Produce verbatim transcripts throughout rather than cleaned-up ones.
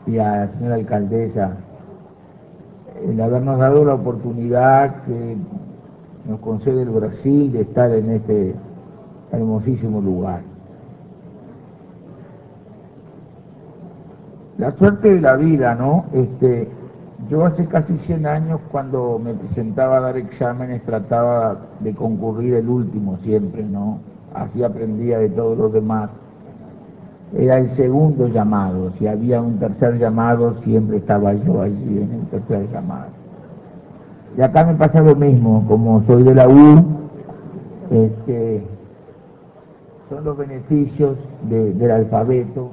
y a la señora alcaldesa el habernos dado la oportunidad que nos concede el Brasil de estar en este hermosísimo lugar. La suerte de la vida, ¿no? Este, yo hace casi cien años cuando me presentaba a dar exámenes trataba de concurrir el último siempre, ¿no? Así aprendía de todos los demás. Era el segundo llamado, si había un tercer llamado siempre estaba yo allí en el tercer llamado. Y acá me pasa lo mismo, como soy de la U, este, son los beneficios de, del alfabeto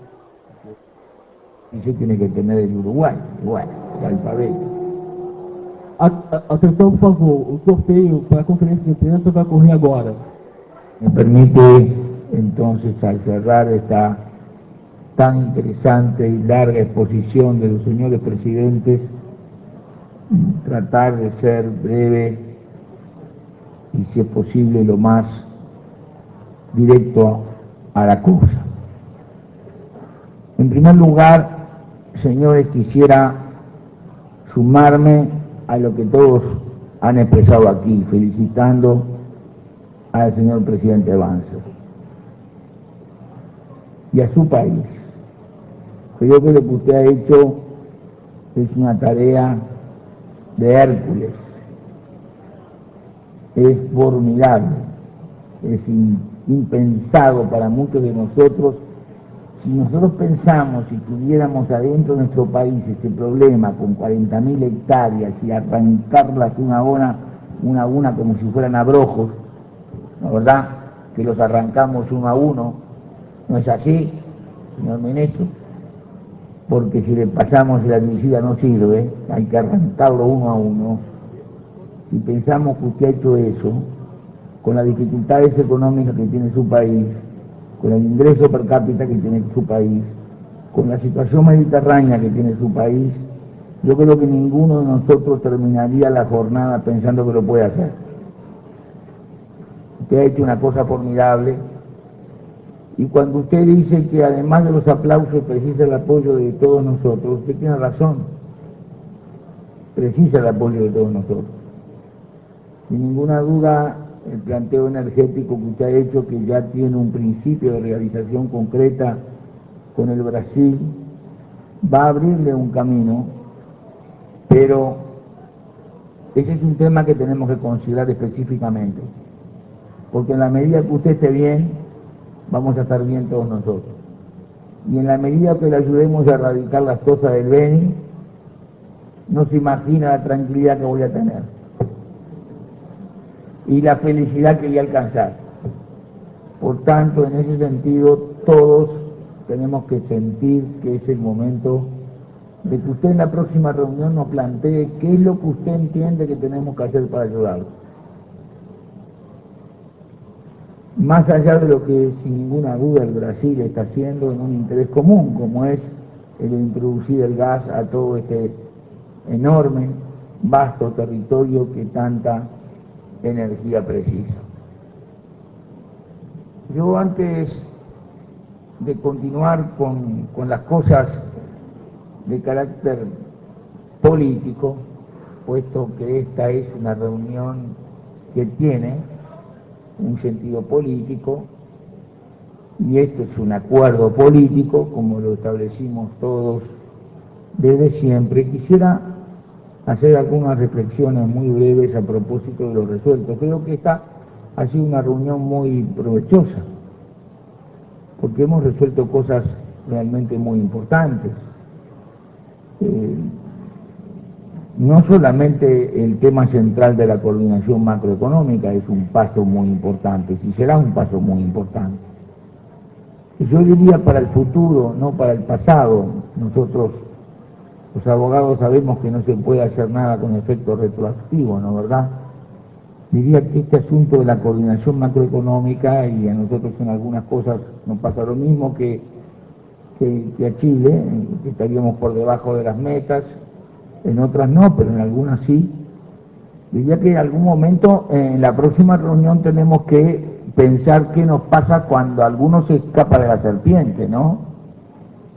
y se tiene que tener el Uruguay, igual, el alfabeto. Atenção, por favor, o sorteio para a conferência de imprensa vai ocorrer agora. Me permite entonces, al cerrar esta tan interesante y larga exposición de los señores presidentes, tratar de ser breve y, si es posible, lo más directo a la cosa. En primer lugar, señores, quisiera sumarme a lo que todos han expresado aquí, felicitando al señor presidente Banzer y a su país. Creo que lo que usted ha hecho es una tarea de Hércules, es formidable, es impensado para muchos de nosotros. Si nosotros pensamos, si tuviéramos adentro de nuestro país ese problema con cuarenta mil hectáreas y arrancarlas una a una, una a una como si fueran abrojos, ¿no, verdad? Que los arrancamos uno a uno, ¿no es así, señor ministro? Porque si le pasamos el herbicida no sirve, hay que arrancarlo uno a uno. Si pensamos que usted ha hecho eso, con las dificultades económicas que tiene su país, con el ingreso per cápita que tiene su país, con la situación mediterránea que tiene su país, yo creo que ninguno de nosotros terminaría la jornada pensando que lo puede hacer. Usted ha hecho una cosa formidable y cuando usted dice que además de los aplausos precisa el apoyo de todos nosotros, usted tiene razón, precisa el apoyo de todos nosotros. Sin ninguna duda, el planteo energético que usted ha hecho, que ya tiene un principio de realización concreta con el Brasil, va a abrirle un camino, pero ese es un tema que tenemos que considerar específicamente, porque en la medida que usted esté bien, vamos a estar bien todos nosotros. Y en la medida que le ayudemos a erradicar las cosas del Beni, no se imagina la tranquilidad que voy a tener y la felicidad que voy a alcanzar. Por tanto, en ese sentido, todos tenemos que sentir que es el momento de que usted en la próxima reunión nos plantee qué es lo que usted entiende que tenemos que hacer para ayudarlo. Más allá de lo que sin ninguna duda el Brasil está haciendo en un interés común, como es el de introducir el gas a todo este enorme, vasto territorio que tanta energía precisa. Yo, antes de continuar con, con las cosas de carácter político, puesto que esta es una reunión que tiene un sentido político y esto es un acuerdo político, como lo establecimos todos desde siempre, quisiera hacer algunas reflexiones muy breves a propósito de lo resuelto. Creo que esta ha sido una reunión muy provechosa, porque hemos resuelto cosas realmente muy importantes. Eh, no solamente el tema central de la coordinación macroeconómica es un paso muy importante, sí será un paso muy importante. Yo diría para el futuro, no para el pasado. Nosotros, los abogados, sabemos que no se puede hacer nada con efecto retroactivo, ¿no, verdad? Diría que este asunto de la coordinación macroeconómica, y a nosotros en algunas cosas nos pasa lo mismo que, que, que a Chile, que estaríamos por debajo de las metas, en otras no, pero en algunas sí. Diría que en algún momento, en la próxima reunión, tenemos que pensar qué nos pasa cuando alguno se escapa de la serpiente, ¿no?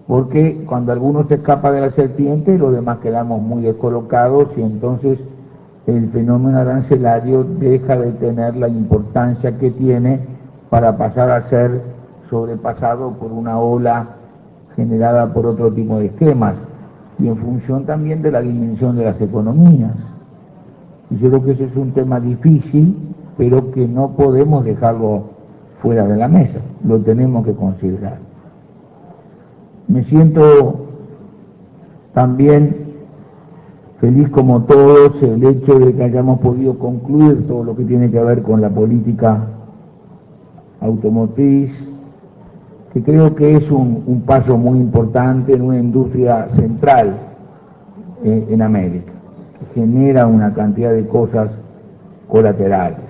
porque cuando alguno se escapa de la serpiente, los demás quedamos muy descolocados y entonces el fenómeno arancelario deja de tener la importancia que tiene para pasar a ser sobrepasado por una ola generada por otro tipo de esquemas y en función también de la dimensión de las economías. Y yo creo que ese es un tema difícil, pero que no podemos dejarlo fuera de la mesa, lo tenemos que considerar. Me siento también feliz como todos el hecho de que hayamos podido concluir todo lo que tiene que ver con la política automotriz, que creo que es un, un paso muy importante en una industria central eh, en América, que genera una cantidad de cosas colaterales.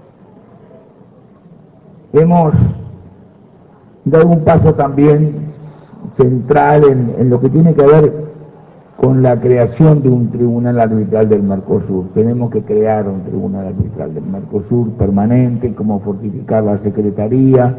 Hemos dado un paso también central en, en lo que tiene que ver con la creación de un tribunal arbitral del Mercosur. Tenemos que crear un tribunal arbitral del Mercosur permanente, como fortificar la Secretaría.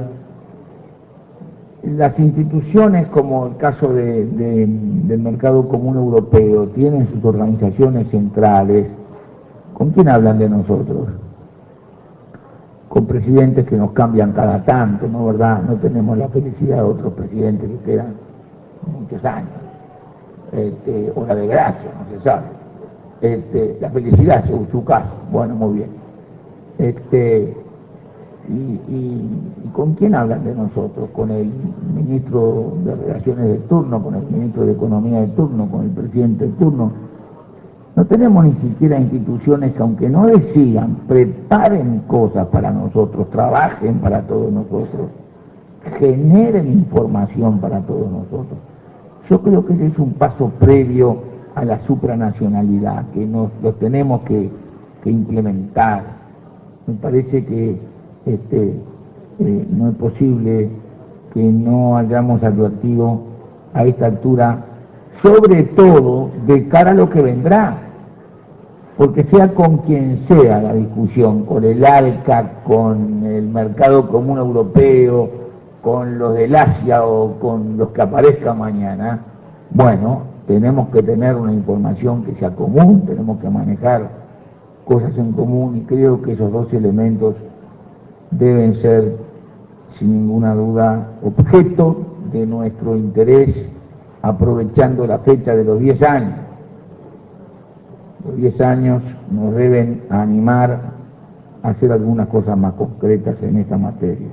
Las instituciones, como el caso de, de, del Mercado Común Europeo, tienen sus organizaciones centrales. ¿Con quién hablan de nosotros? Con presidentes que nos cambian cada tanto, ¿no verdad? No tenemos la felicidad de otros presidentes que quedan muchos años. Este, o la desgracia, no se sabe. Este, la felicidad, según su caso. Bueno, muy bien. Este, y, y, ¿Y con quién hablan de nosotros? Con el ministro de Relaciones de turno, con el ministro de Economía de turno, con el presidente de turno. No tenemos ni siquiera instituciones que, aunque no decidan, preparen cosas para nosotros, trabajen para todos nosotros, generen información para todos nosotros. Yo creo que ese es un paso previo a la supranacionalidad, que nos lo tenemos que, que implementar. Me parece que este, eh, no es posible que no hayamos advertido a esta altura, sobre todo de cara a lo que vendrá, porque sea con quien sea la discusión, con el ALCA, con el Mercado Común Europeo, con los del Asia o con los que aparezcan mañana, bueno, tenemos que tener una información que sea común, tenemos que manejar cosas en común y creo que esos dos elementos deben ser, sin ninguna duda, objeto de nuestro interés, aprovechando la fecha de los diez años. Los diez años nos deben animar a hacer algunas cosas más concretas en esta materia.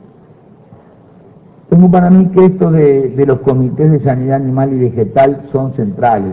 Tengo para mí que esto de, de los comités de sanidad animal y vegetal son centrales.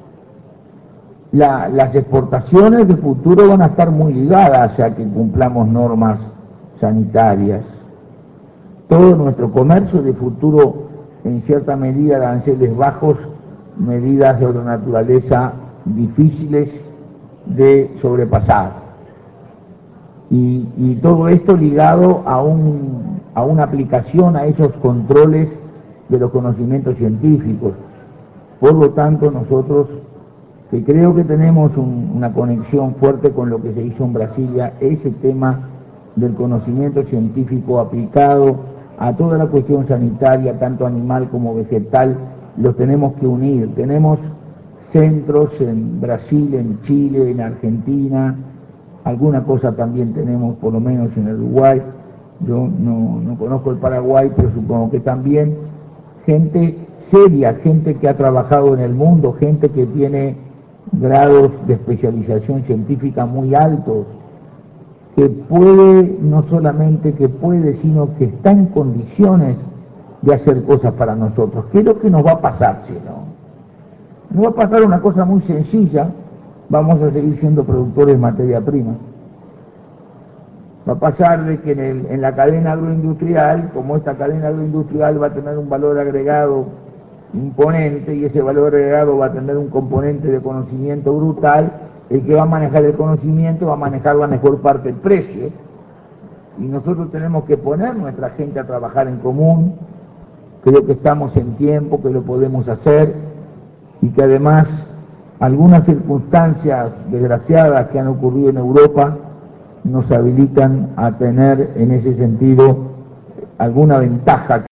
La, las exportaciones de futuro van a estar muy ligadas a que cumplamos normas sanitarias. Todo nuestro comercio de futuro, en cierta medida, de aranceles bajos, medidas de otra naturaleza difíciles de sobrepasar. Y, y todo esto ligado a, un, a una aplicación a esos controles de los conocimientos científicos. Por lo tanto, nosotros, que creo que tenemos un, una conexión fuerte con lo que se hizo en Brasilia, ese tema del conocimiento científico aplicado a toda la cuestión sanitaria, tanto animal como vegetal, los tenemos que unir. Tenemos centros en Brasil, en Chile, en Argentina, alguna cosa también tenemos por lo menos en el Uruguay, yo no, no conozco el Paraguay, pero supongo que también, gente seria, gente que ha trabajado en el mundo, gente que tiene grados de especialización científica muy altos, que puede, no solamente que puede, sino que está en condiciones de hacer cosas para nosotros. ¿Qué es lo que nos va a pasar si no? Nos va a pasar una cosa muy sencilla, vamos a seguir siendo productores de materia prima. Va a pasar de que en, el, en la cadena agroindustrial, como esta cadena agroindustrial va a tener un valor agregado imponente y ese valor agregado va a tener un componente de conocimiento brutal, el que va a manejar el conocimiento va a manejar la mejor parte del precio. Y nosotros tenemos que poner nuestra gente a trabajar en común, creo que estamos en tiempo, que lo podemos hacer y que además algunas circunstancias desgraciadas que han ocurrido en Europa nos habilitan a tener en ese sentido alguna ventaja